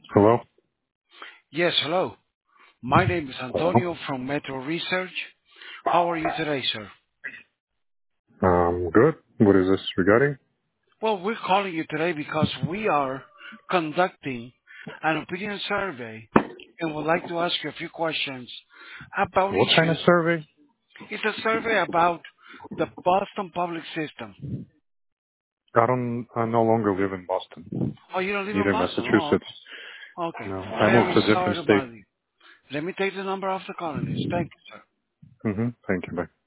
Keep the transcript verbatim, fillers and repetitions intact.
Hello? Yes, hello. My name is Antonio from Metro Research. How are you today, sir? Um, good. What is this regarding? Well, we're calling you today because we are conducting an opinion survey and would like to ask you a few questions about What kind of issues. survey? It's a survey about the Boston Public System. I don't, I no longer live in Boston, Oh, you don't live in neither Boston? Oh, Massachusetts. okay. No, I moved Very to a sorry different to state. bother you. Let me take the number off the calling list. Thank you, sir. hmm Thank you. Bye.